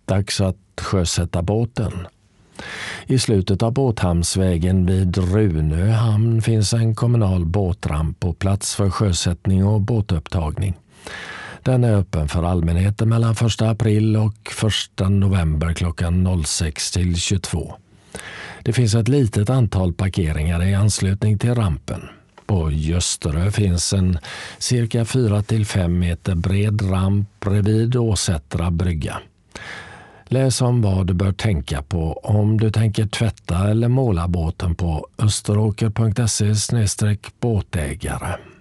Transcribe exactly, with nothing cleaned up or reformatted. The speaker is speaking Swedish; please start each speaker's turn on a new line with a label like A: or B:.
A: Dags att sjösätta båten. I slutet av Båthamnsvägen vid Runö hamn finns en kommunal båtramp på plats för sjösättning och båtupptagning. Den är öppen för allmänheten mellan första april och första november klockan sex till tjugotvå. Det finns ett litet antal parkeringar i anslutning till rampen. På Gösterö finns en cirka fyra till fem meter bred ramp bredvid Åsättra brygga. Läs om vad du bör tänka på om du tänker tvätta eller måla båten på österåker punkt se slash båtägare.